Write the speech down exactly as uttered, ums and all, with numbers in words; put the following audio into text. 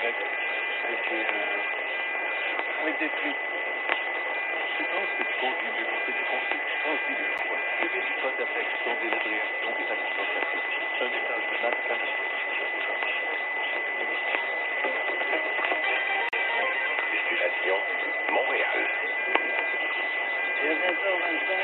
avec, avec des, euh, avec des frites. Tu penses que tu conduis mieux quand tu conçu? Pense-y deux fois. Le résultat d'affect sont des réactions et satisfaction. Un message de Matt Canada. Destination Montréal. Il y a vingt heures vingt-cinq.